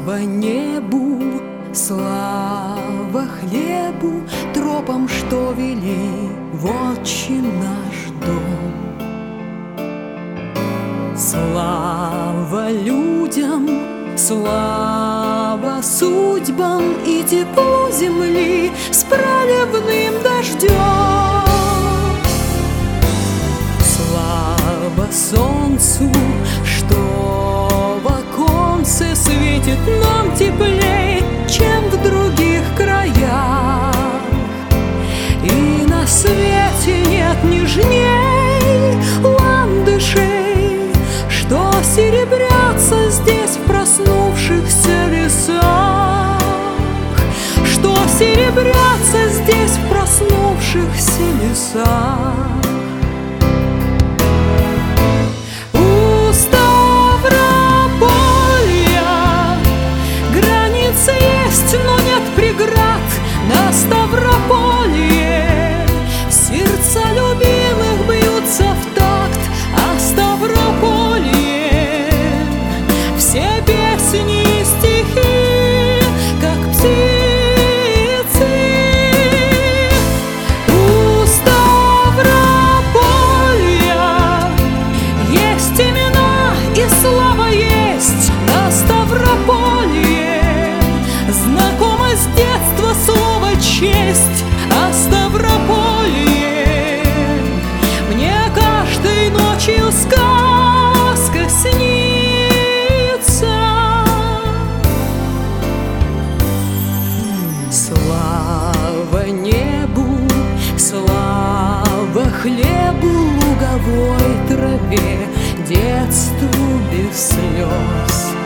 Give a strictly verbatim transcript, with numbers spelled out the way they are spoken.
Слава небу, слава хлебу, тропам, что вели в отче наш дом. Слава людям, слава судьбам и теплу земли с проливным дождем. Слава солнцу, что в оконце светит нам теплей, чем в других краях. И на свете нет нежней ландышей, что серебрятся здесь в проснувшихся лесах, что серебрятся здесь в проснувшихся лесах. Но нет преград на Ставрополье. Сердца любимых бьются в такт, а Ставрополье все песни и стихи, как птицы. У Ставрополья есть имена и слава есть на Ставрополье. Знакомо с детства слово «честь», а Ставрополье мне каждой ночью сказка снится. Слава небу, слава хлебу, луговой траве, детству без слез.